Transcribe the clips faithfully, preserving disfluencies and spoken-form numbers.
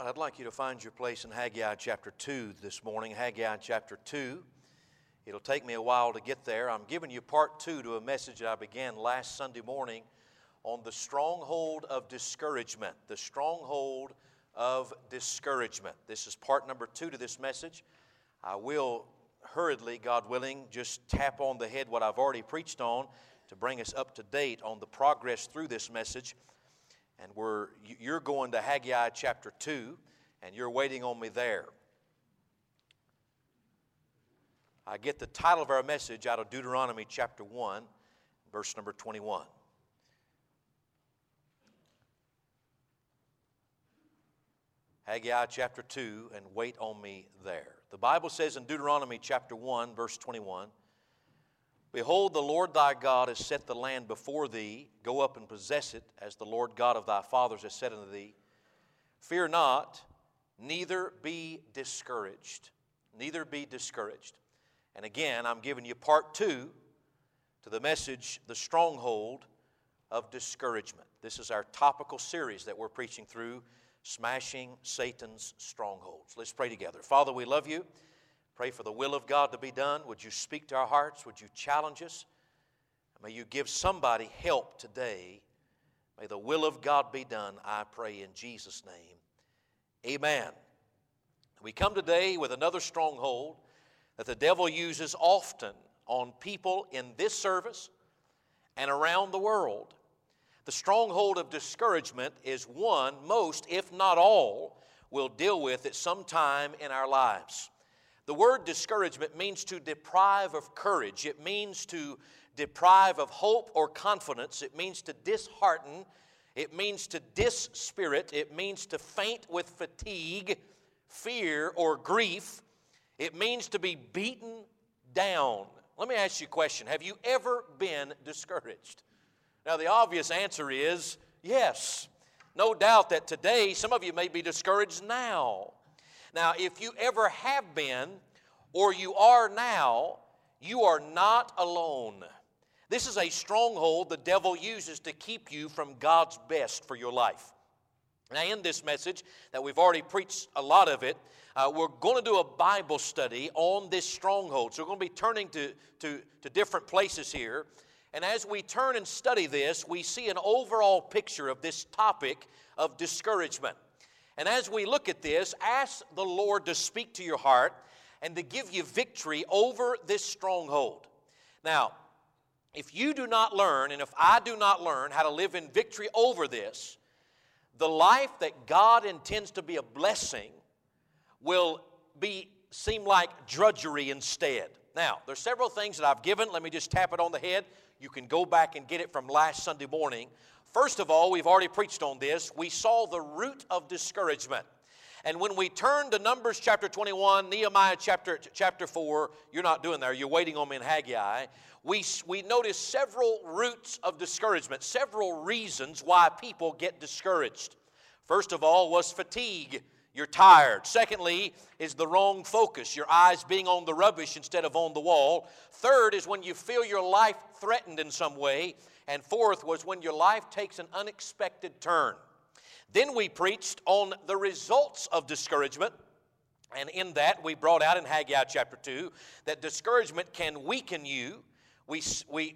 All right, I'd like you to find your place in Haggai chapter two this morning. Haggai chapter two. It'll take me a while to get there. I'm giving you part two to a message that I began last Sunday morning on the stronghold of discouragement. The stronghold of discouragement. This is part number two to this message. I will hurriedly, God willing, just tap on the head what I've already preached on to bring us up to date on the progress through this message. And we're, you're going to Haggai chapter two, and you're waiting on me there. I get the title of our message out of Deuteronomy chapter one, verse number twenty-one. Haggai chapter two, and wait on me there. The Bible says in Deuteronomy chapter one, verse twenty-one, Behold, the Lord thy God has set the land before thee. Go up and possess it, as the Lord God of thy fathers has said unto thee. Fear not, neither be discouraged. Neither be discouraged. And again, I'm giving you part two to the message, the stronghold of discouragement. This is our topical series that we're preaching through, Smashing Satan's Strongholds. Let's pray together. Father, we love you. Pray for the will of God to be done. Would you speak to our hearts? Would you challenge us? May you give somebody help today. May the will of God be done, I pray in Jesus' name. Amen. We come today with another stronghold that the devil uses often on people in this service and around the world. The stronghold of discouragement is one most, if not all, will deal with at some time in our lives. The word discouragement means to deprive of courage. It means to deprive of hope or confidence. It means to dishearten. It means to dispirit. It means to faint with fatigue, fear, or grief. It means to be beaten down. Let me ask you a question. Have you ever been discouraged? Now, the obvious answer is yes. No doubt that today some of you may be discouraged now. Now, if you ever have been, or you are now, you are not alone. This is a stronghold the devil uses to keep you from God's best for your life. Now, in this message that we've already preached a lot of it, uh, we're going to do a Bible study on this stronghold. So we're going to be turning to, to, to different places here. And as we turn and study this, we see an overall picture of this topic of discouragement. And as we look at this, ask the Lord to speak to your heart and to give you victory over this stronghold. Now, if you do not learn, and if I do not learn how to live in victory over this, the life that God intends to be a blessing will be seem like drudgery instead. Now, there's several things that I've given. Let me just tap it on the head. You can go back and get it from last Sunday morning. First of all, we've already preached on this. We saw the root of discouragement. And when we turn to Numbers chapter twenty-one, Nehemiah chapter, chapter four, you're not doing there, you're waiting on me in Haggai. We, we notice several roots of discouragement, several reasons why people get discouraged. First of all was fatigue. You're tired. Secondly is the wrong focus, your eyes being on the rubbish instead of on the wall. Third is when you feel your life threatened in some way. And fourth was when your life takes an unexpected turn. Then we preached on the results of discouragement. And in that we brought out in Haggai chapter two that discouragement can weaken you. We, we,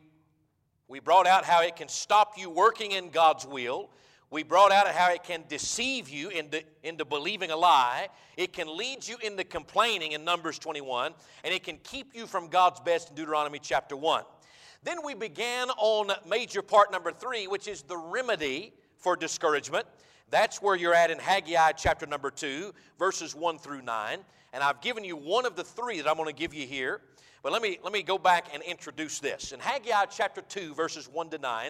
we brought out how it can stop you working in God's will. We brought out how it can deceive you into, into believing a lie. It can lead you into complaining in Numbers twenty-one. And it can keep you from God's best in Deuteronomy chapter one. Then we began on major part number three, which is the remedy for discouragement. That's where you're at in Haggai chapter number two, verses one through nine. And I've given you one of the three that I'm going to give you here. But let me, let me go back and introduce this. In Haggai chapter two, verses one to nine,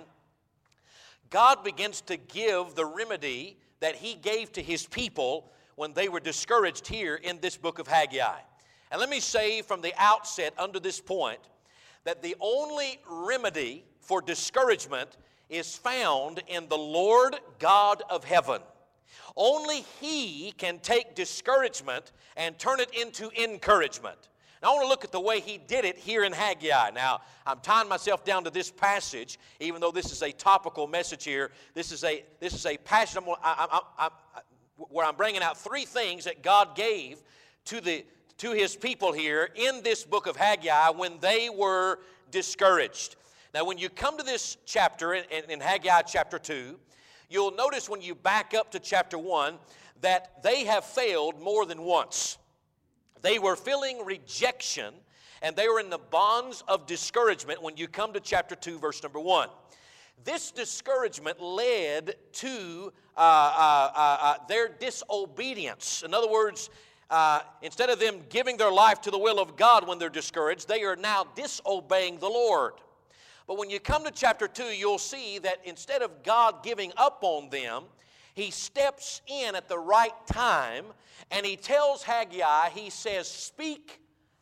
God begins to give the remedy that He gave to His people when they were discouraged here in this book of Haggai. And let me say from the outset under this point, that the only remedy for discouragement is found in the Lord God of heaven. Only He can take discouragement and turn it into encouragement. Now, I want to look at the way He did it here in Haggai. Now, I'm tying myself down to this passage, even though this is a topical message here. This is a, this is a passage. I'm, I, I, I, where I'm bringing out three things that God gave to the to His people here in this book of Haggai when they were discouraged. Now, when you come to this chapter in, in Haggai chapter two, you'll notice when you back up to chapter one that they have failed more than once. They were feeling rejection, and they were in the bonds of discouragement when you come to chapter two, verse number one. This discouragement led to uh, uh, uh, uh, their disobedience. In other words, uh, instead of them giving their life to the will of God when they're discouraged, they are now disobeying the Lord. But when you come to chapter two, you'll see that instead of God giving up on them, He steps in at the right time, and He tells Haggai, He says, speak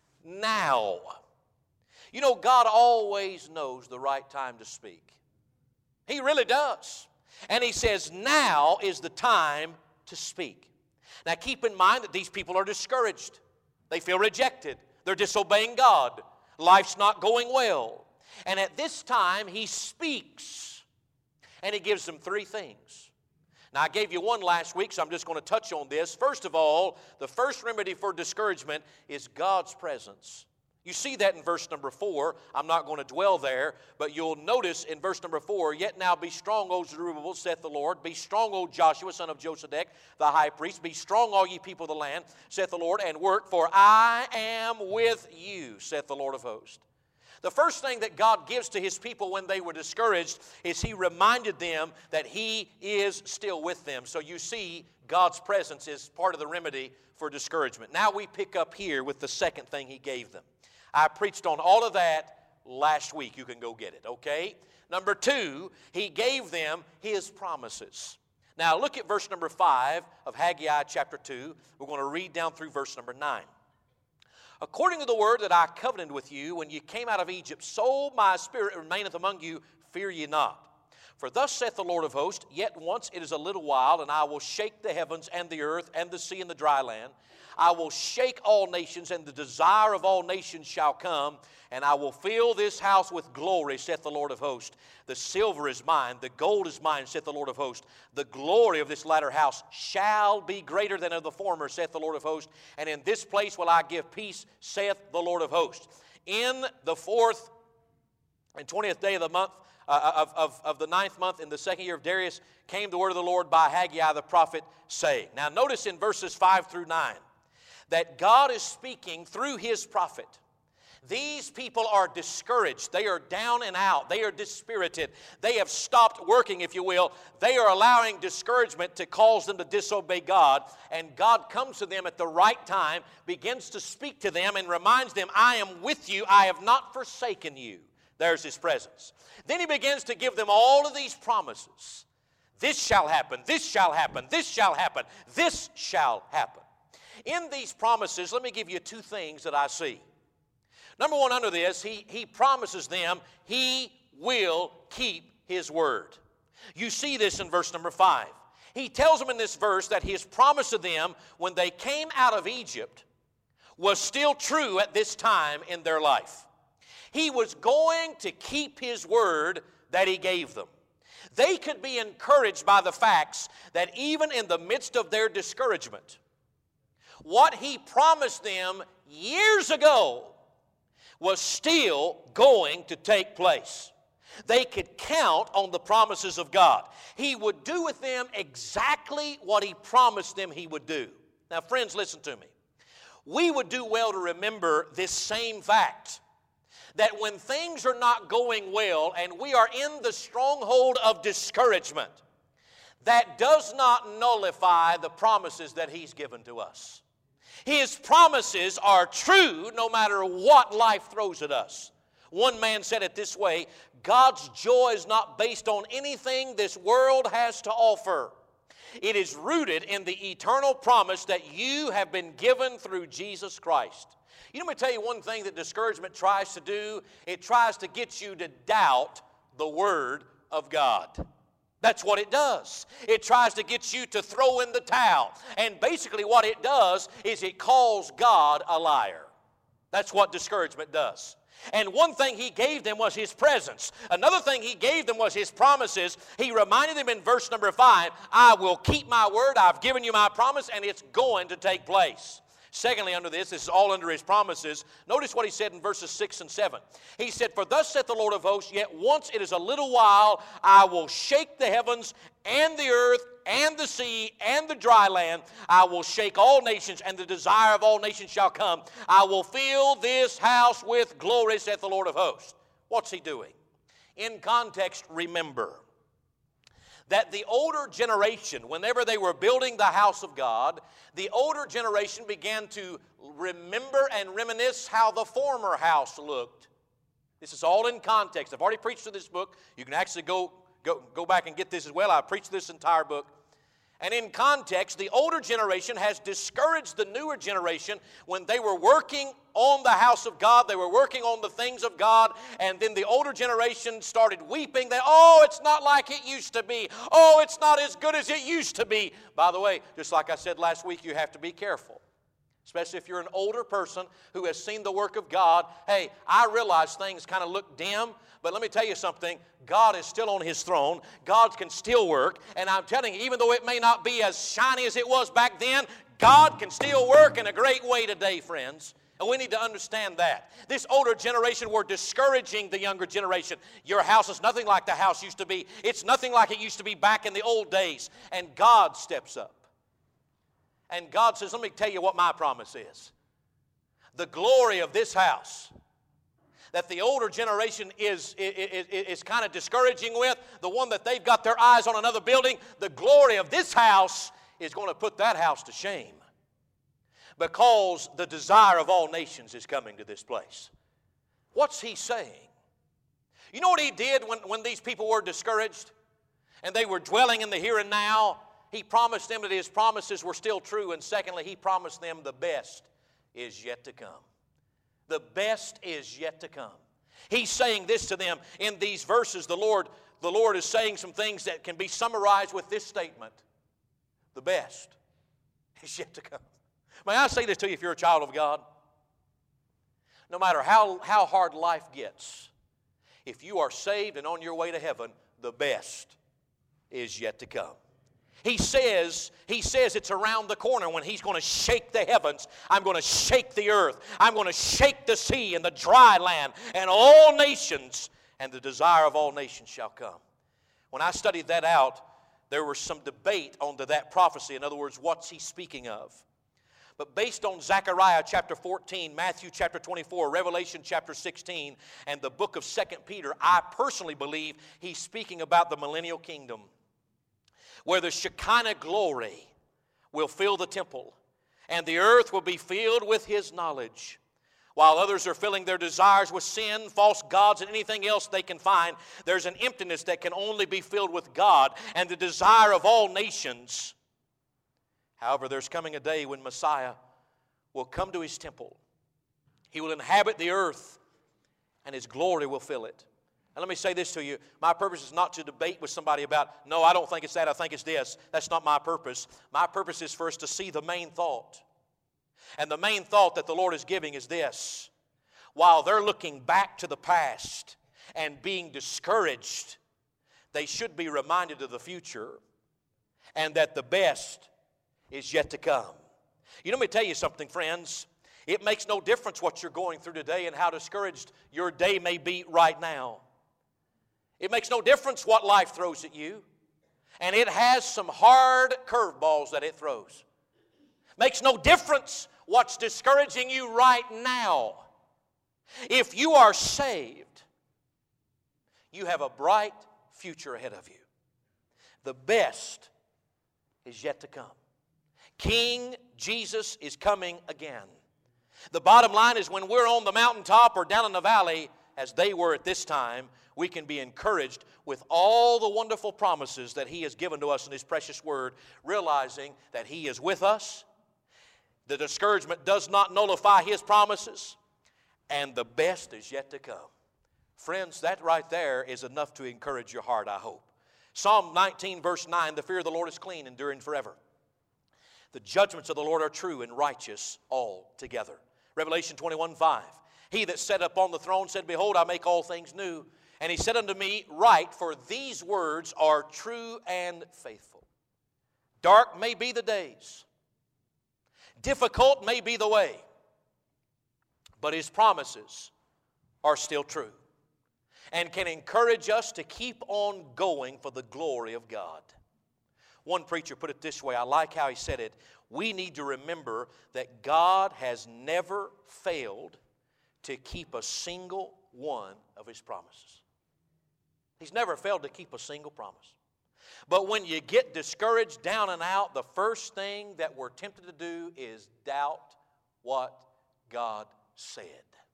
now. You know, God always knows the right time to speak. He really does. And He says, now is the time to speak. Now keep in mind that these people are discouraged. They feel rejected. They're disobeying God. Life's not going well. And at this time, He speaks. And He gives them three things. Now, I gave you one last week, so I'm just going to touch on this. First of all, the first remedy for discouragement is God's presence. You see that in verse number four. I'm not going to dwell there, but you'll notice in verse number four, yet now be strong, O Zerubbabel, saith the Lord. Be strong, O Joshua, son of Josedech, the high priest. Be strong, all ye people of the land, saith the Lord, and work, for I am with you, saith the Lord of hosts. The first thing that God gives to His people when they were discouraged is He reminded them that He is still with them. So you see, God's presence is part of the remedy for discouragement. Now we pick up here with the second thing He gave them. I preached on all of that last week. You can go get it, okay? Number two, He gave them His promises. Now look at verse number five of Haggai chapter two. We're going to read down through verse number nine. According to the word that I covenanted with you when you came out of Egypt, so my spirit remaineth among you, fear ye not. For thus saith the Lord of hosts, yet once it is a little while, and I will shake the heavens and the earth and the sea and the dry land. I will shake all nations, and the desire of all nations shall come, and I will fill this house with glory, saith the Lord of hosts. The silver is mine, the gold is mine, saith the Lord of hosts. The glory of this latter house shall be greater than of the former, saith the Lord of hosts. And in this place will I give peace, saith the Lord of hosts. In the fourth and twentieth day of the month, uh, of, of, of the ninth month, in the second year of Darius, came the word of the Lord by Haggai the prophet, saying. Now notice in verses five through nine, that God is speaking through His prophet. These people are discouraged. They are down and out. They are dispirited. They have stopped working, if you will. They are allowing discouragement to cause them to disobey God. And God comes to them at the right time, begins to speak to them, and reminds them, I am with you. I have not forsaken you. There's His presence. Then He begins to give them all of these promises. This shall happen. This shall happen. This shall happen. This shall happen. In these promises, let me give you two things that I see. Number one, under this, he, he promises them He will keep His word. You see this in verse number five. He tells them in this verse that His promise to them when they came out of Egypt was still true at this time in their life. He was going to keep His word that He gave them. They could be encouraged by the facts that even in the midst of their discouragement, what He promised them years ago was still going to take place. They could count on the promises of God. He would do with them exactly what He promised them He would do. Now, friends, listen to me. We would do well to remember this same fact, that when things are not going well and we are in the stronghold of discouragement, that does not nullify the promises that He's given to us. His promises are true no matter what life throws at us. One man said it this way, God's joy is not based on anything this world has to offer. It is rooted in the eternal promise that you have been given through Jesus Christ. You know, let me tell you one thing that discouragement tries to do. It tries to get you to doubt the Word of God. That's what it does. It tries to get you to throw in the towel. And basically what it does is it calls God a liar. That's what discouragement does. And one thing He gave them was His presence. Another thing He gave them was His promises. He reminded them in verse number five, I will keep my word, I've given you my promise, and it's going to take place. Secondly, under this, this is all under His promises. Notice what He said in verses six and seven. He said, for thus saith the Lord of hosts, yet once it is a little while, I will shake the heavens and the earth and the sea and the dry land. I will shake all nations, and the desire of all nations shall come. I will fill this house with glory, saith the Lord of hosts. What's He doing? In context, remember that the older generation, whenever they were building the house of God, the older generation began to remember and reminisce how the former house looked. This is all in context. I've already preached through this book. You can actually go, go, go back and get this as well. I preached this entire book. And in context, the older generation has discouraged the newer generation when they were working on the house of God, they were working on the things of God, and then the older generation started weeping. They, oh, it's not like it used to be. Oh, it's not as good as it used to be. By the way, just like I said last week, you have to be careful. Especially if you're an older person who has seen the work of God. Hey, I realize things kind of look dim, but let me tell you something. God is still on His throne. God can still work. And I'm telling you, even though it may not be as shiny as it was back then, God can still work in a great way today, friends. And we need to understand that. This older generation were discouraging the younger generation. Your house is nothing like the house used to be. It's nothing like it used to be back in the old days. And God steps up. And God says, let me tell you what my promise is. The glory of this house that the older generation is, is, is, is kind of discouraging with, the one that they've got their eyes on another building, the glory of this house is going to put that house to shame. Because the desire of all nations is coming to this place. What's He saying? You know what He did when, when these people were discouraged and they were dwelling in the here and now? He promised them that His promises were still true. And secondly, He promised them the best is yet to come. The best is yet to come. He's saying this to them in these verses. The Lord, the Lord is saying some things that can be summarized with this statement. The best is yet to come. May I say this to you if you're a child of God? No matter how, how hard life gets, if you are saved and on your way to heaven, the best is yet to come. He says, he says it's around the corner when He's going to shake the heavens. I'm going to shake the earth. I'm going to shake the sea and the dry land and all nations, and the desire of all nations shall come. When I studied that out, there was some debate on to that prophecy. In other words, what's He speaking of? But based on Zechariah chapter fourteen, Matthew chapter twenty-four, Revelation chapter sixteen, and the book of Second Peter, I personally believe He's speaking about the millennial kingdom, where the Shekinah glory will fill the temple, and the earth will be filled with His knowledge. While others are filling their desires with sin, false gods, and anything else they can find, there's an emptiness that can only be filled with God and the desire of all nations. However, there's coming a day when Messiah will come to His temple. He will inhabit the earth, and His glory will fill it. And let me say this to you. My purpose is not to debate with somebody about, no, I don't think it's that, I think it's this. That's not my purpose. My purpose is for us to see the main thought. And the main thought that the Lord is giving is this. While they're looking back to the past and being discouraged, they should be reminded of the future and that the best is yet to come. You know, let me tell you something, friends. It makes no difference what you're going through today and how discouraged your day may be right now. It makes no difference what life throws at you. And it has some hard curveballs that it throws. Makes no difference what's discouraging you right now. If you are saved, you have a bright future ahead of you. The best is yet to come. King Jesus is coming again. The bottom line is when we're on the mountaintop or down in the valley, as they were at this time, we can be encouraged with all the wonderful promises that He has given to us in His precious Word, realizing that He is with us. The discouragement does not nullify His promises, and the best is yet to come. Friends, that right there is enough to encourage your heart, I hope. Psalm nineteen, verse nine, the fear of the Lord is clean, enduring forever. The judgments of the Lord are true and righteous altogether. Revelation twenty-one, five. He that sat upon the throne said, Behold, I make all things new. And he said unto me, Write, for these words are true and faithful. Dark may be the days, difficult may be the way, but His promises are still true and can encourage us to keep on going for the glory of God. One preacher put it this way, I like how he said it, we need to remember that God has never failed to keep a single one of His promises. He's never failed to keep a single promise. But when you get discouraged, down and out, the first thing that we're tempted to do is doubt what God said.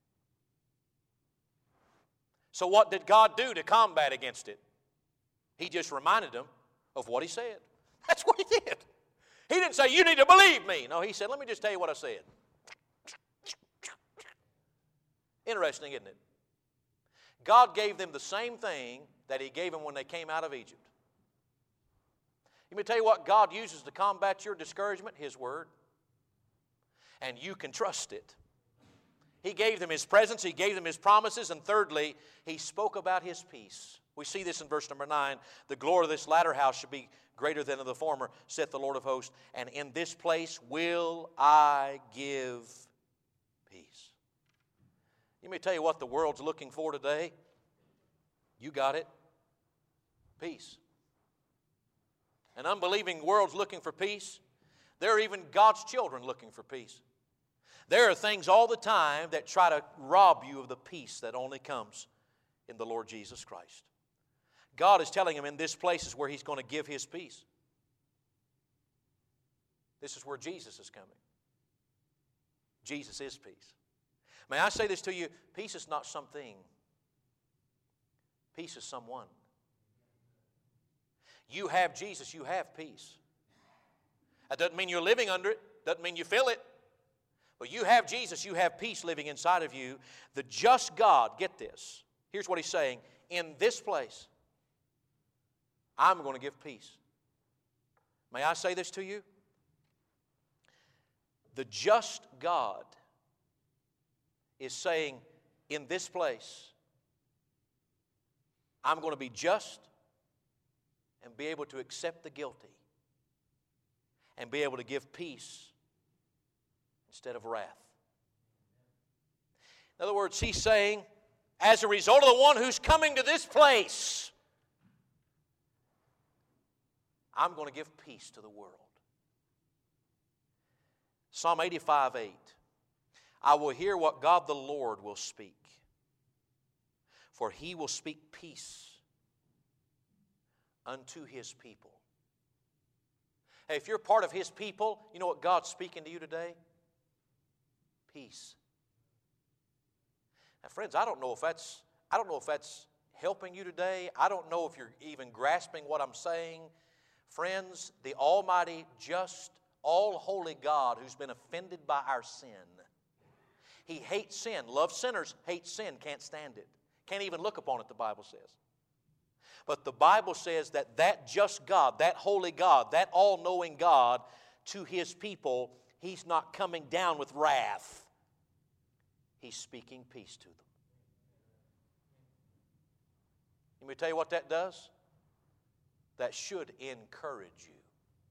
So what did God do to combat against it? He just reminded them of what He said. That's what He did. He didn't say, you need to believe me. No, He said, let me just tell you what I said. Interesting, isn't it? God gave them the same thing that He gave them when they came out of Egypt. Let me tell you what God uses to combat your discouragement, His Word. And you can trust it. He gave them His presence, He gave them His promises, and thirdly, He spoke about His peace. We see this in verse number nine. The glory of this latter house should be greater than of the former, saith the Lord of hosts. And in this place will I give peace. Let me tell you what the world's looking for today. You got it. Peace. An unbelieving world's looking for peace. There are even God's children looking for peace. There are things all the time that try to rob you of the peace that only comes in the Lord Jesus Christ. God is telling him in this place is where He's going to give His peace. This is where Jesus is coming. Jesus is peace. May I say this to you? Peace is not something. Peace is someone. You have Jesus, you have peace. That doesn't mean you're living under it. Doesn't mean you feel it. But you have Jesus, you have peace living inside of you. The just God, get this. Here's what He's saying. In this place, I'm going to give peace. May I say this to you? The just God is saying, in this place, I'm going to be just and be able to accept the guilty and be able to give peace instead of wrath. In other words, He's saying, as a result of the one who's coming to this place, I'm going to give peace to the world. Psalm eighty-five eight. I will hear what God the Lord will speak, for He will speak peace unto His people. Hey, if you're part of His people, you know what God's speaking to you today? Peace. Now, friends, I don't know if that's I don't know if that's helping you today. I don't know if you're even grasping what I'm saying. Friends, the Almighty, just, all-holy God who's been offended by our sin. He hates sin, loves sinners, hates sin, can't stand it. Can't even look upon it, the Bible says. But the Bible says that that just God, that holy God, that all-knowing God, to His people, He's not coming down with wrath. He's speaking peace to them. Let me tell you what that does. That should encourage you.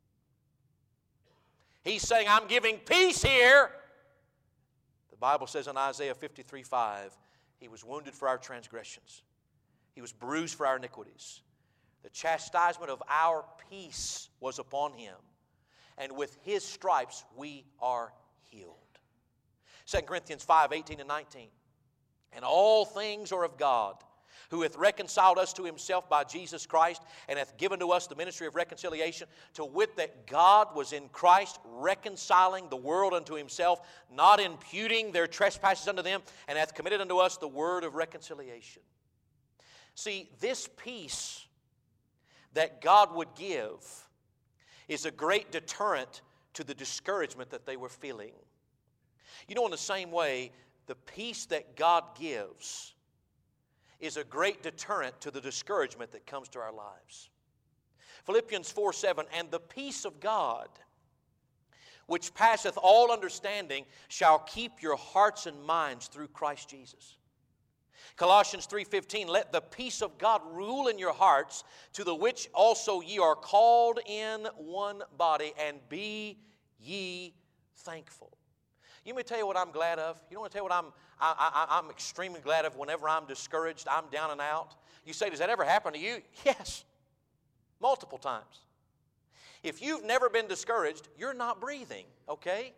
He's saying, I'm giving peace here. The Bible says in Isaiah fifty-three five, He was wounded for our transgressions. He was bruised for our iniquities. The chastisement of our peace was upon Him. And with His stripes we are healed. Second Corinthians five eighteen and nineteen. And all things are of God, who hath reconciled us to Himself by Jesus Christ, and hath given to us the ministry of reconciliation, to wit that God was in Christ reconciling the world unto Himself, not imputing their trespasses unto them, and hath committed unto us the word of reconciliation. See, this peace that God would give is a great deterrent to the discouragement that they were feeling. You know, in the same way, the peace that God gives is a great deterrent to the discouragement that comes to our lives. Philippians four seven, and the peace of God, which passeth all understanding, shall keep your hearts and minds through Christ Jesus. Colossians three fifteen, let the peace of God rule in your hearts, to the which also ye are called in one body, and be ye thankful. You may tell you what I'm glad of. You don't want to tell you what I'm, I, I, I'm extremely glad of whenever I'm discouraged, I'm down and out. You say, does that ever happen to you? Yes, multiple times. If you've never been discouraged, you're not breathing, okay?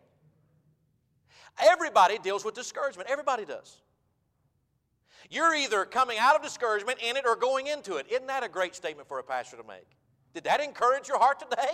Everybody deals with discouragement. Everybody does. You're either coming out of discouragement in it or going into it. Isn't that a great statement for a pastor to make? Did that encourage your heart today?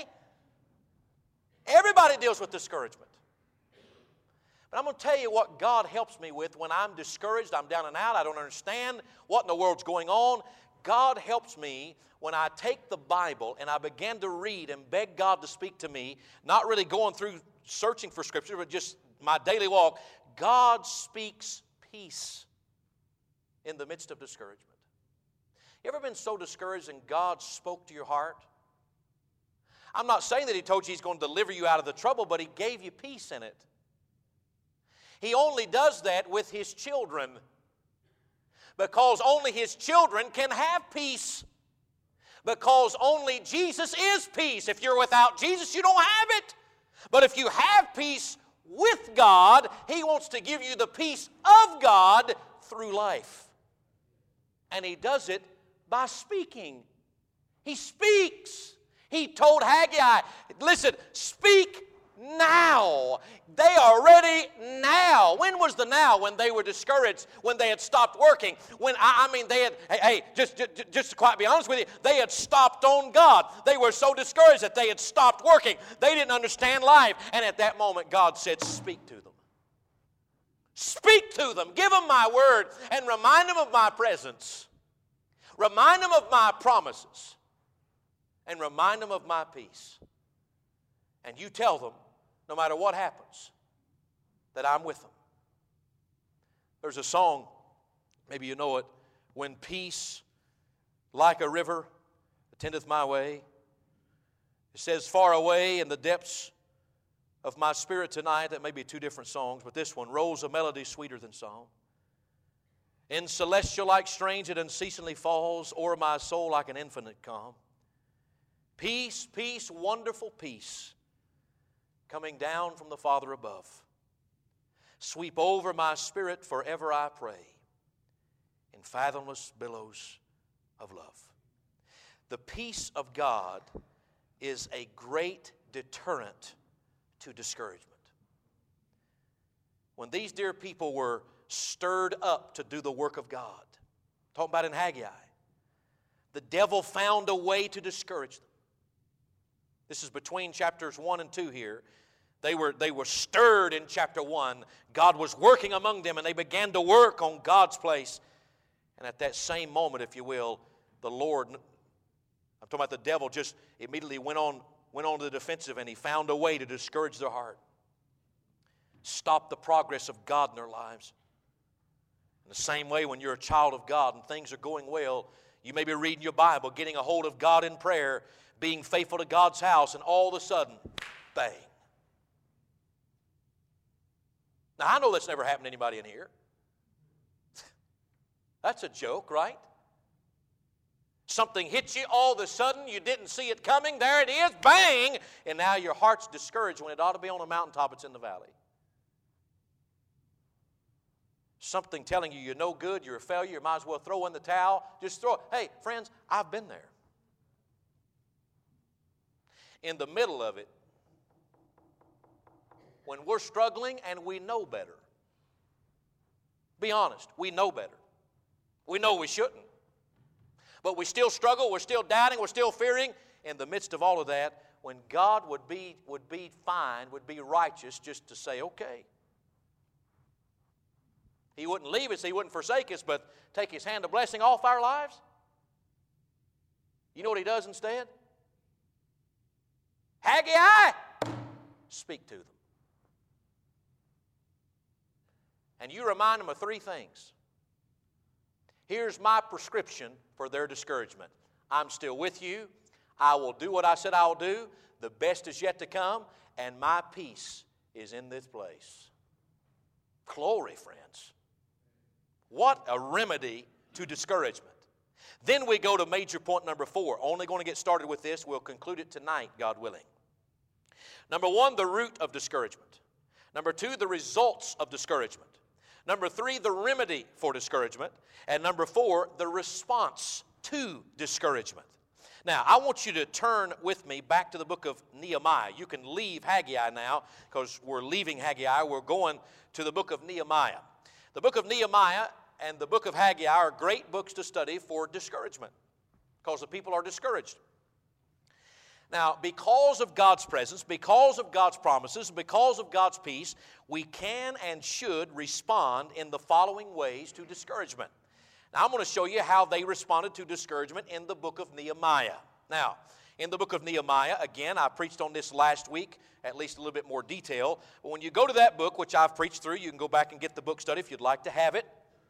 Everybody deals with discouragement. But I'm going to tell you what God helps me with when I'm discouraged, I'm down and out, I don't understand what in the world's going on. God helps me when I take the Bible and I begin to read and beg God to speak to me, not really going through searching for Scripture, but just my daily walk. God speaks peace in the midst of discouragement. You ever been so discouraged and God spoke to your heart? I'm not saying that He told you He's going to deliver you out of the trouble, but He gave you peace in it. He only does that with His children, because only His children can have peace, because only Jesus is peace. If you're without Jesus, you don't have it. But if you have peace with God, He wants to give you the peace of God through life. And He does it by speaking. He speaks. He told Haggai, listen, speak now. They are ready now. When was the now? When they were discouraged, when they had stopped working. When, I, I mean, they had, hey, hey just, just, just to quite be honest with you, they had stopped on God. They were so discouraged that they had stopped working. They didn't understand life. And at that moment, God said, speak to them. Speak to them. Give them my word and remind them of my presence. Remind them of my promises. And remind them of my peace. And you tell them, no matter what happens, that I'm with them. There's a song, maybe you know it, when peace like a river attendeth my way. It says, far away in the depths of my spirit tonight. That may be two different songs, but this one, rolls a melody sweeter than song. In celestial like strange it unceasingly falls o'er my soul like an infinite calm. Peace, peace, wonderful peace, coming down from the Father above. Sweep over my spirit forever, I pray, in fathomless billows of love. The peace of God is a great deterrent to discouragement. When these dear people were stirred up to do the work of God, talking about in Haggai, the devil found a way to discourage them. This is between chapters one and two here. They were, they were stirred in chapter one. God was working among them, and they began to work on God's place. And at that same moment, if you will, the Lord, I'm talking about the devil, just immediately went on, went on to the defensive, and he found a way to discourage their heart. Stop the progress of God in their lives. In the same way, when you're a child of God and things are going well, you may be reading your Bible, getting a hold of God in prayer, being faithful to God's house, and all of a sudden, bang. Now, I know that's never happened to anybody in here. That's a joke, right? Something hits you all of a sudden, you didn't see it coming, there it is, bang, and now your heart's discouraged when it ought to be on a mountaintop, it's in the valley. Something telling you you're no good, you're a failure, you might as well throw in the towel, just throw it. Hey, friends, I've been there. In the middle of it, when we're struggling and we know better. Be honest, we know better. We know we shouldn't. But we still struggle, we're still doubting, we're still fearing. In the midst of all of that, when God would be, would be fine, would be righteous just to say, okay. He wouldn't leave us, He wouldn't forsake us, but take His hand of blessing off our lives. You know what He does instead? Haggai, speak to them. And you remind them of three things. Here's my prescription for their discouragement. I'm still with you. I will do what I said I will do. The best is yet to come. and my peace is in this place. Glory, friends. What a remedy to discouragement. Then we go to major point number four. Only going to get started with this. We'll conclude it tonight, God willing. Number one, the root of discouragement. Number two, the results of discouragement. Number three, the remedy for discouragement. And number four, the response to discouragement. Now, I want you to turn with me back to the book of Nehemiah. You can leave Haggai now because we're leaving Haggai. We're going to the book of Nehemiah. The book of Nehemiah and the book of Haggai are great books to study for discouragement because the people are discouraged. Now, because of God's presence, because of God's promises, because of God's peace, we can and should respond in the following ways to discouragement. Now, I'm going to show you how they responded to discouragement in the book of Nehemiah. Now, in the book of Nehemiah, again, I preached on this last week, at least a little bit more detail. But when you go to that book, which I've preached through, you can go back and get the book study if you'd like to have it.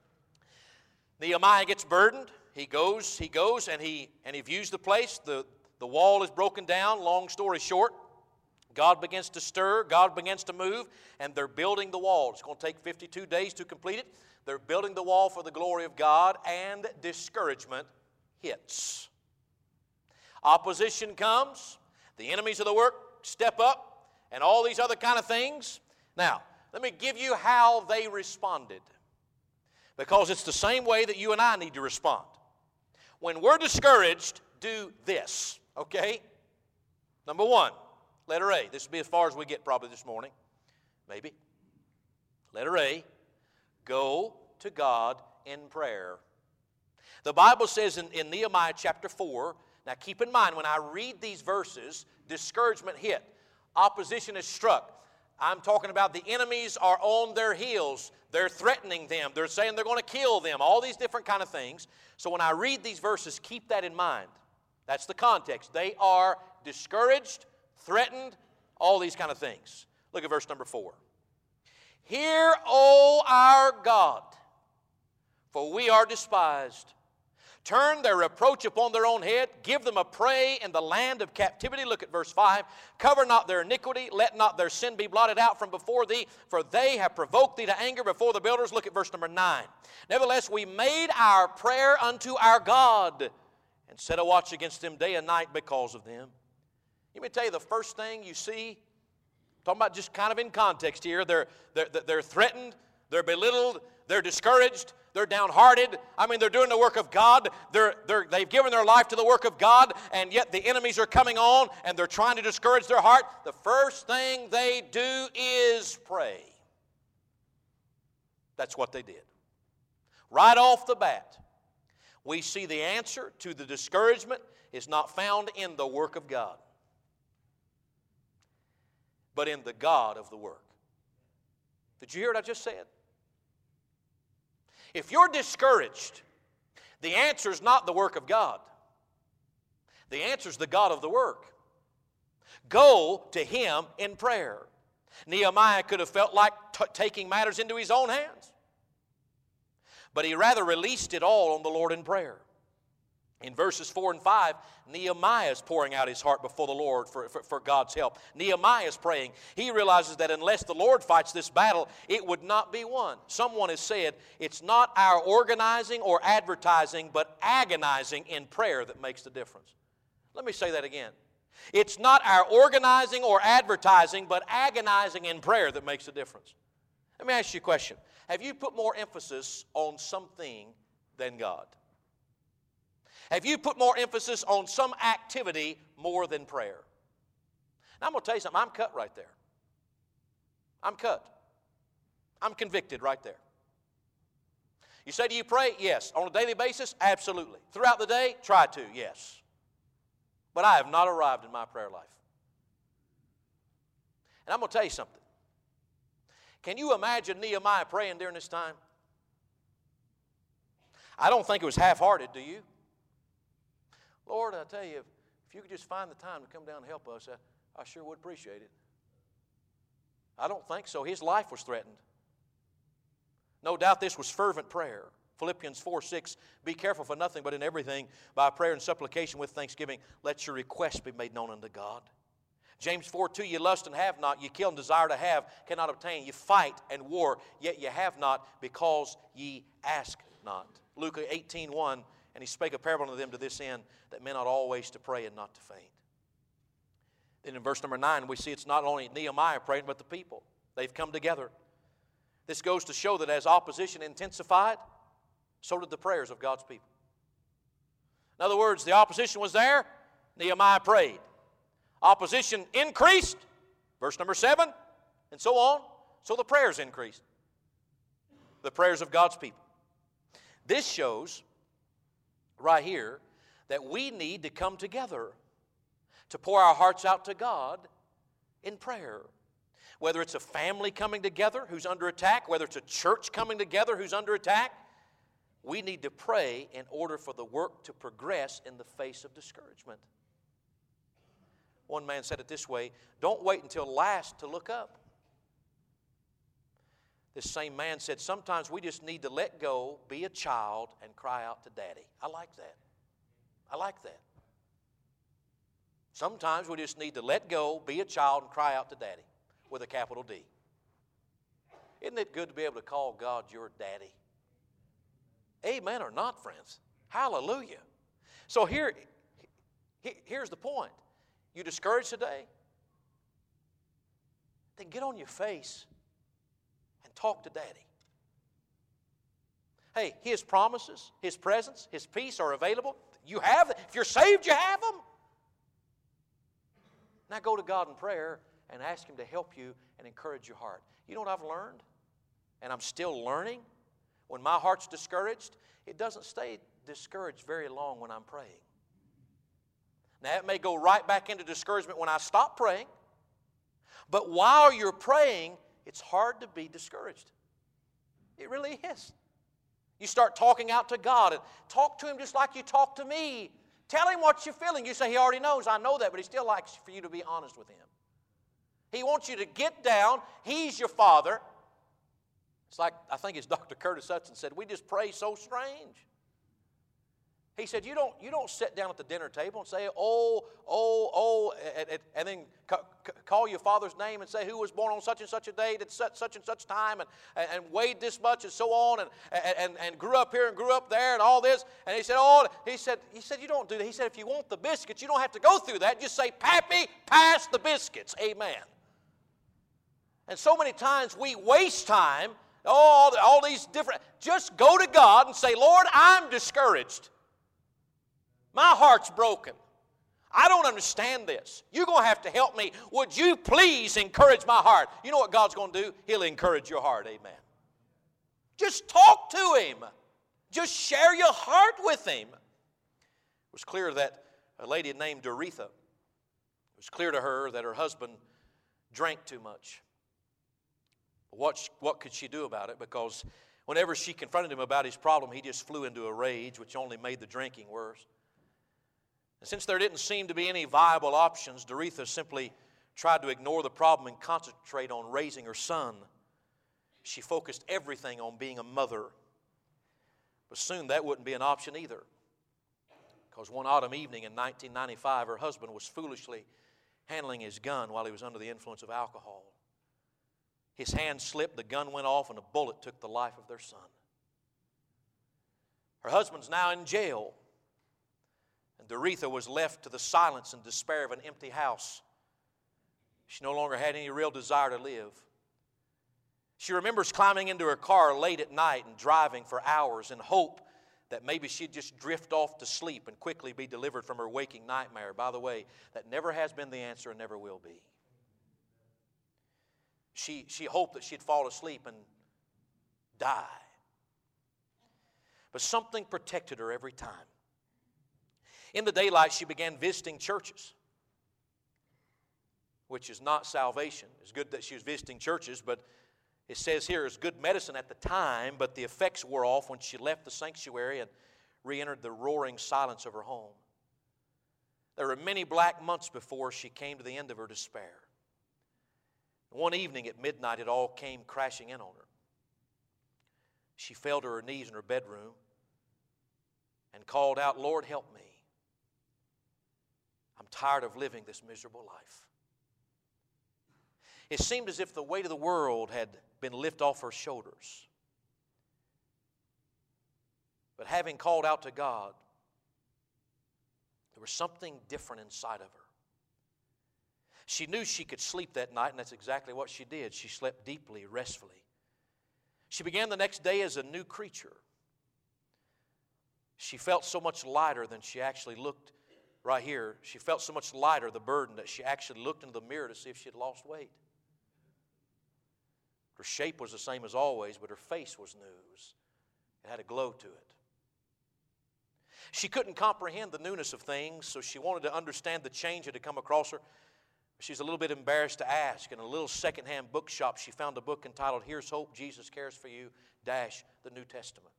Nehemiah gets burdened. He goes, he goes, and he and he views the place. The, the wall is broken down. Long story short, God begins to stir. God begins to move, and they're building the wall. It's going to take fifty-two days to complete it. They're building the wall for the glory of God, and discouragement hits. Opposition comes. The enemies of the work step up, and all these other kind of things. Now, let me give you how they responded, because it's the same way that you and I need to respond. When we're discouraged, do this, okay? Number one, letter A. This will be as far as we get probably this morning, maybe. Letter A, go to God in prayer. The Bible says in, in Nehemiah chapter four, now keep in mind when I read these verses, discouragement hit. Opposition is struck. I'm talking about the enemies are on their heels. They're threatening them. They're saying they're going to kill them. All these different kind of things. So when I read these verses, keep that in mind. That's the context. They are discouraged, threatened, all these kind of things. Look at verse number four. Hear, O our God, for we are despised. Turn their reproach upon their own head. Give them a prey in the land of captivity. Look at verse five. Cover not their iniquity. Let not their sin be blotted out from before thee, for they have provoked thee to anger before the builders. Look at verse number nine. Nevertheless, we made our prayer unto our God and set a watch against them day and night because of them. Let me tell you the first thing you see, talking about just kind of in context here, they're, they're, they're threatened, they're belittled, they're discouraged, they're downhearted. I mean, they're doing the work of God. They're, they're, they've given their life to the work of God, and yet the enemies are coming on, and they're trying to discourage their heart. The first thing they do is pray. That's what they did. Right off the bat, we see the answer to the discouragement is not found in the work of God, but in the God of the work. Did you hear what I just said? If you're discouraged, the answer is not the work of God. The answer is the God of the work. Go to Him in prayer. Nehemiah could have felt like t- taking matters into his own hands, but he rather released it all on the Lord in prayer. In verses four and five, Nehemiah is pouring out his heart before the Lord for, for, for God's help. Nehemiah is praying. He realizes that unless the Lord fights this battle, it would not be won. Someone has said, it's not our organizing or advertising, but agonizing in prayer that makes the difference. Let me say that again. It's not our organizing or advertising, but agonizing in prayer that makes the difference. Let me ask you a question. Have you put more emphasis on something than God? Have you put more emphasis on some activity more than prayer? Now, I'm going to tell you something. I'm cut right there. I'm cut. I'm convicted right there. You say, do you pray? Yes. On a daily basis? Absolutely. Throughout the day? Try to, yes. But I have not arrived in my prayer life. And I'm going to tell you something. Can you imagine Nehemiah praying during this time? I don't think it was half-hearted, do you? Lord, I tell you, if you could just find the time to come down and help us, I, I sure would appreciate it. I don't think so. His life was threatened. No doubt this was fervent prayer. Philippians four six, be careful for nothing but in everything, by prayer and supplication with thanksgiving, let your requests be made known unto God. James four two, you lust and have not, you kill and desire to have, cannot obtain. You fight and war, yet ye have not, because ye ask not. Luke eighteen one, and he spake a parable unto them to this end, that men ought always to pray and not to faint. Then in verse number nine, we see it's not only Nehemiah praying, but the people. They've come together. This goes to show that as opposition intensified, so did the prayers of God's people. In other words, the opposition was there, Nehemiah prayed. Opposition increased, verse number seven, and so on. So the prayers increased. The prayers of God's people. This shows right here that we need to come together to pour our hearts out to God in prayer. Whether it's a family coming together who's under attack, whether it's a church coming together who's under attack, we need to pray in order for the work to progress in the face of discouragement. One man said it this way, don't wait until last to look up. This same man said, sometimes we just need to let go, be a child, and cry out to Daddy. I like that. I like that. Sometimes we just need to let go, be a child, and cry out to Daddy with a capital D. Isn't it good to be able to call God your Daddy? Amen or not, friends? Hallelujah. So here, here's the point. You discouraged today? Then get on your face and talk to Daddy. Hey, His promises, His presence, His peace are available. You have them. If you're saved, you have them. Now go to God in prayer and ask Him to help you and encourage your heart. You know what I've learned? And I'm still learning? When my heart's discouraged, it doesn't stay discouraged very long when I'm praying. Now, it may go right back into discouragement when I stop praying. But while you're praying, it's hard to be discouraged. It really is. You start talking out to God and talk to Him just like you talk to me. Tell Him what you're feeling. You say, He already knows. I know that, but He still likes for you to be honest with Him. He wants you to get down. He's your Father. It's like, I think it's Doctor Curtis Hudson said, we just pray so strange. He said, you don't, you don't sit down at the dinner table and say, oh, oh, oh, and, and, and then ca- call your father's name and say who was born on such and such a date at such, such and such time and, and, and weighed this much and so on and, and, and grew up here and grew up there and all this. And he said, oh, he said, he said, you don't do that. He said, if you want the biscuits, you don't have to go through that. Just say, Pappy, pass the biscuits. Amen. And so many times we waste time, all, all these different, just go to God and say, Lord, I'm discouraged. My heart's broken. I don't understand this. You're going to have to help me. Would you please encourage my heart? You know what God's going to do? He'll encourage your heart. Amen. Just talk to Him. Just share your heart with Him. It was clear that a lady named Doretha, it was clear to her that her husband drank too much. What, what could she do about it? Because whenever she confronted him about his problem, he just flew into a rage, which only made the drinking worse. And since there didn't seem to be any viable options, Doretha simply tried to ignore the problem and concentrate on raising her son. She focused everything on being a mother. But soon that wouldn't be an option either. Because one autumn evening in nineteen ninety-five, her husband was foolishly handling his gun while he was under the influence of alcohol. His hand slipped, the gun went off, and a bullet took the life of their son. Her husband's now in jail. And Doretha was left to the silence and despair of an empty house. She no longer had any real desire to live. She remembers climbing into her car late at night and driving for hours in hope that maybe she'd just drift off to sleep and quickly be delivered from her waking nightmare. By the way, that never has been the answer and never will be. She, she hoped that she'd fall asleep and die. But something protected her every time. In the daylight, she began visiting churches, which is not salvation. It's good that she was visiting churches, but it says here it's good medicine at the time, but the effects wore off when she left the sanctuary and re-entered the roaring silence of her home. There were many black months before she came to the end of her despair. One evening at midnight, it all came crashing in on her. She fell to her knees in her bedroom and called out, Lord, help me. I'm tired of living this miserable life. It seemed as if the weight of the world had been lifted off her shoulders. But having called out to God, there was something different inside of her. She knew she could sleep that night, and that's exactly what she did. She slept deeply, restfully. She began the next day as a new creature. She felt so much lighter than she actually looked right here. She felt so much lighter, the burden, that she actually looked into the mirror to see if she had lost weight. Her shape was the same as always, but her face was new. It, was, it had a glow to it. She couldn't comprehend the newness of things, so she wanted to understand the change that had come across her. She's a little bit embarrassed to ask. In a little secondhand bookshop, she found a book entitled, Here's Hope, Jesus Cares for You, dash, the New Testament.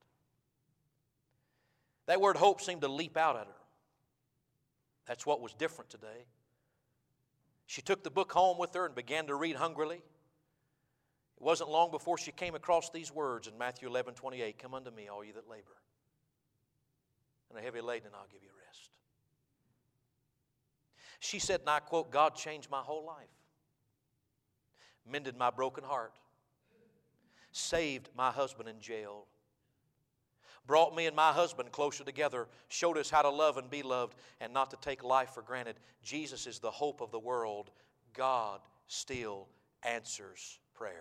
That word hope seemed to leap out at her. That's what was different today. She took the book home with her and began to read hungrily. It wasn't long before she came across these words in Matthew eleven twenty-eight, Come unto me, all you that labor and are heavy laden, and I'll give you rest. She said, and I quote, God changed my whole life, mended my broken heart, saved my husband in jail, brought me and my husband closer together, showed us how to love and be loved and not to take life for granted. Jesus is the hope of the world. God still answers prayer.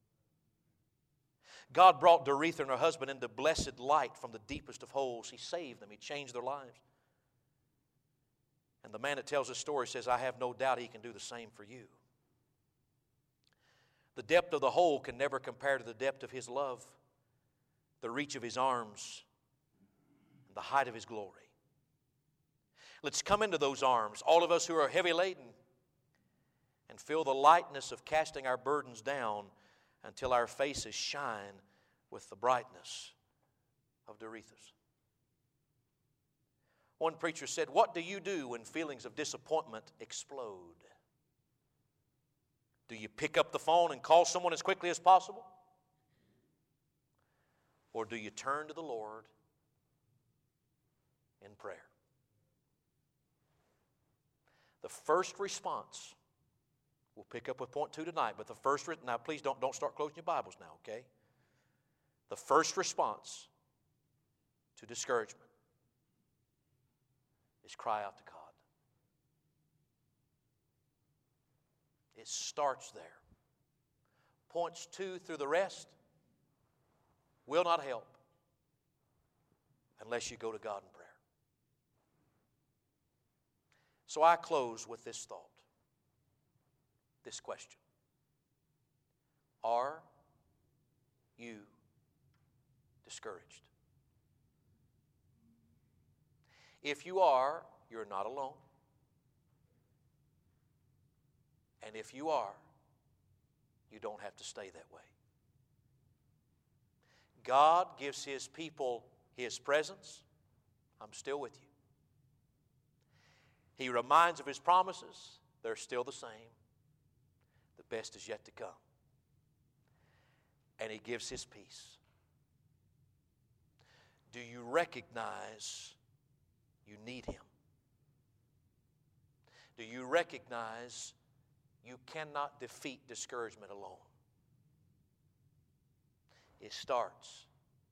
God brought Doretha and her husband into blessed light from the deepest of holes. He saved them. He changed their lives. And the man that tells this story says, I have no doubt he can do the same for you. The depth of the hole can never compare to the depth of his love, the reach of his arms, and the height of his glory. Let's come into those arms, all of us who are heavy laden, and feel the lightness of casting our burdens down until our faces shine with the brightness of Doretha's. One preacher said, what do you do when feelings of disappointment explode? Do you pick up the phone and call someone as quickly as possible? Or do you turn to the Lord in prayer? The first response, we'll pick up with point two tonight, but the first, now please don't, don't start closing your Bibles now, okay? The first response to discouragement is cry out to God. It starts there. Points two through the rest will not help unless you go to God in prayer. So I close with this thought, this question. Are you discouraged? If you are, you're not alone. And if you are, you don't have to stay that way. God gives His people His presence. I'm still with you. He reminds of His promises. They're still the same. The best is yet to come. And He gives His peace. Do you recognize you need Him? Do you recognize you cannot defeat discouragement alone? It starts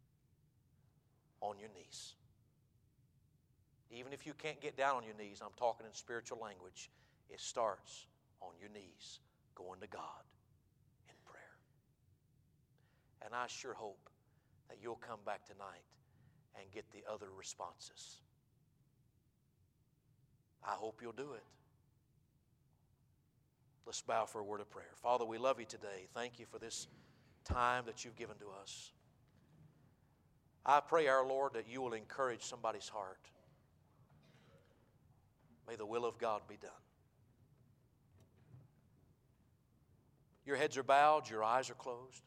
on your knees. Even if you can't get down on your knees, I'm talking in spiritual language, it starts on your knees, going to God in prayer. And I sure hope that you'll come back tonight and get the other responses. I hope you'll do it. Let's bow for a word of prayer. Father, we love you today. Thank you for this time that you've given to us. I pray, our Lord, that you will encourage somebody's heart. May the will of God be done. Your heads are bowed, your eyes are closed.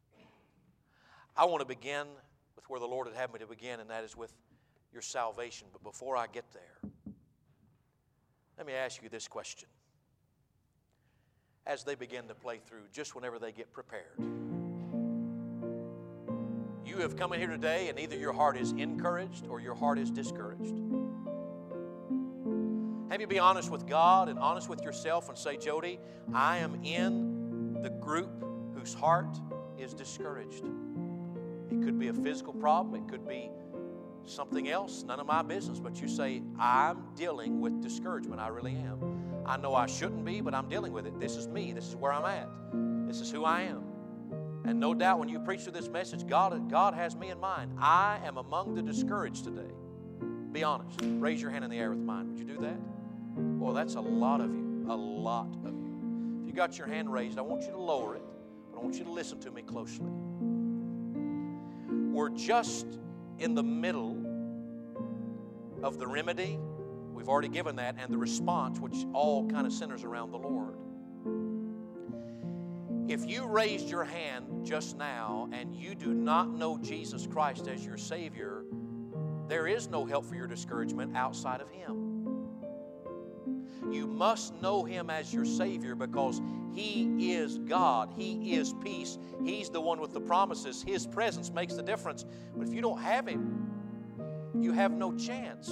I want to begin with where the Lord would have me to begin, and that is with your salvation. But before I get there, let me ask you this question. As they begin to play through, just whenever they get prepared. You have come in here today and either your heart is encouraged or your heart is discouraged. Have you be honest with God and honest with yourself and say, Jody, I am in the group whose heart is discouraged. It could be a physical problem. It could be something else. None of my business. But you say, I'm dealing with discouragement. I really am. I know I shouldn't be, but I'm dealing with it. This is me. This is where I'm at. This is who I am. And no doubt when you preach through this message, God, God has me in mind. I am among the discouraged today. Be honest. Raise your hand in the air with mine. Would you do that? Well, that's a lot of you. A lot of you. If you got your hand raised, I want you to lower it. But I want you to listen to me closely. We're just in the middle of the remedy. We've already given that, and the response, which all kind of centers around the Lord. If you raised your hand just now and you do not know Jesus Christ as your Savior, there is no help for your discouragement outside of Him. You must know Him as your Savior because He is God. He is peace. He's the one with the promises. His presence makes the difference. But if you don't have Him, you have no chance.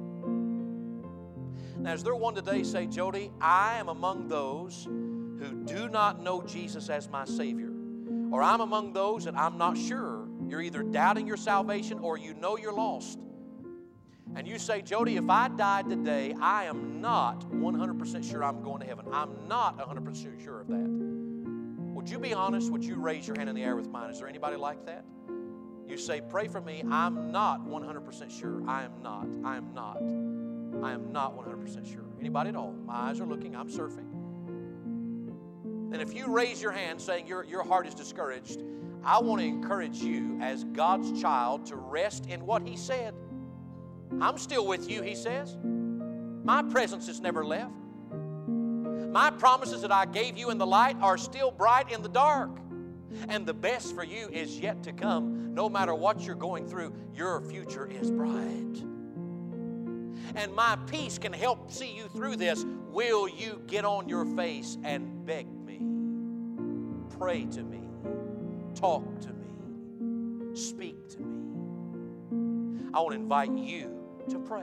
Now, is there one today say, Jody, I am among those who do not know Jesus as my Savior? Or I'm among those that I'm not sure. You're either doubting your salvation or you know you're lost. And you say, Jody, if I died today, I am not one hundred percent sure I'm going to heaven. I'm not one hundred percent sure of that. Would you be honest? Would you raise your hand in the air with mine? Is there anybody like that? You say, pray for me. I'm not one hundred percent sure. I am not. I am not. I am not one hundred percent sure. Anybody at all? My eyes are looking. I'm surfing. And if you raise your hand saying your, your heart is discouraged, I want to encourage you as God's child to rest in what He said. I'm still with you, He says. My presence has never left. My promises that I gave you in the light are still bright in the dark. And the best for you is yet to come. No matter what you're going through, your future is bright. And my peace can help see you through this. Will you get on your face and beg me? Pray to me. Talk to me. Speak to me. I want to invite you to pray.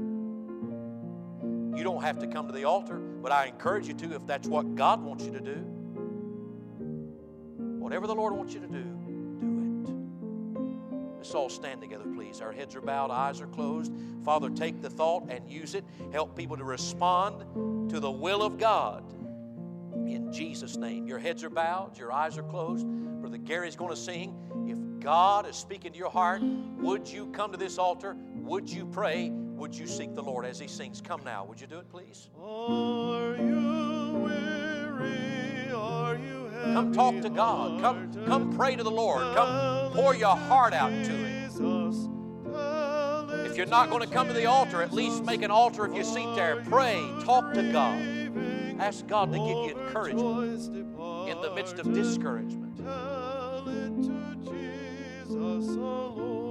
You don't have to come to the altar, but I encourage you to if that's what God wants you to do. Whatever the Lord wants you to do, do it. Let's all stand together, please. Our heads are bowed, eyes are closed. Father, take the thought and use it. Help people to respond to the will of God. In Jesus' name. Your heads are bowed, your eyes are closed. Brother Gary's going to sing. If God is speaking to your heart, would you come to this altar? Would you pray? Would you seek the Lord as He sings? Come now. Would you do it, please? Are you weary? Are you heavy? Come talk to God. Come, come pray to the Lord. Come pour your heart out to Him. If you're not going to come to the altar, at least make an altar of your seat there. Pray. Talk to God. Ask God to give you encouragement in the midst of discouragement. Tell it to Jesus alone.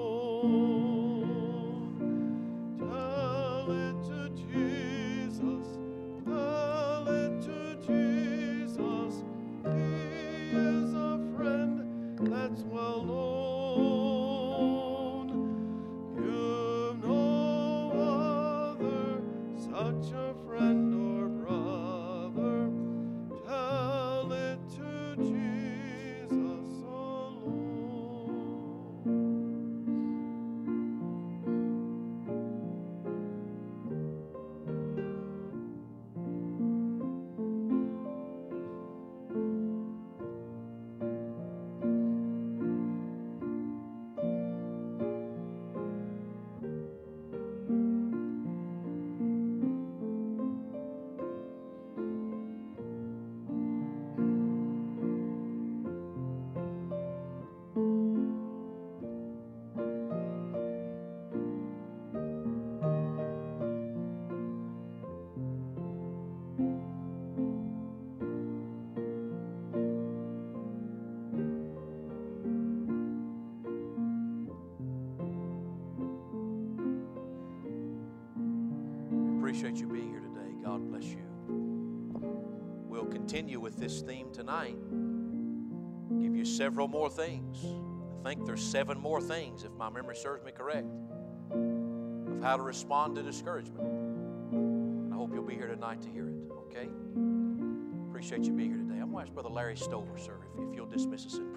Tell it to Jesus. Tell it to Jesus. He is a friend that's well known. You've no other such a friend or brother. Tell it to Jesus alone. Appreciate you being here today. God bless you. We'll continue with this theme tonight. Give you several more things. I think there's seven more things, if my memory serves me correct, of how to respond to discouragement. And I hope you'll be here tonight to hear it, okay? Appreciate you being here today. I'm I'm going to ask Brother Larry Stover, sir, if, if you'll dismiss us in